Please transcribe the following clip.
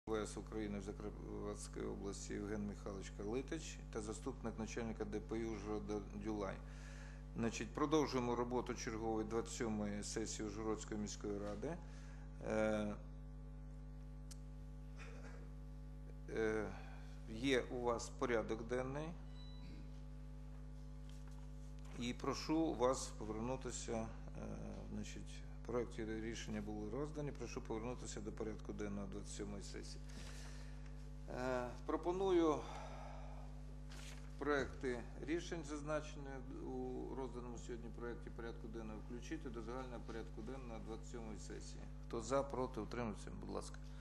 ВС України в Закарпатській області Євген Михайлович Калитич та заступник начальника ДПІ Ужгорода Дюлай. Значить, продовжуємо роботу чергової 27-ї сесії Ужгородської міської ради. Є у вас порядок денний. І прошу вас повернутися, значить, проекти рішення були роздані, прошу повернутися до порядку денного 27-ї сесії. Пропоную проекти рішень, зазначені у розданому сьогодні проекті порядку денного, включити до загального порядку денного 27-ї сесії. Хто за, проти, утримався, будь ласка.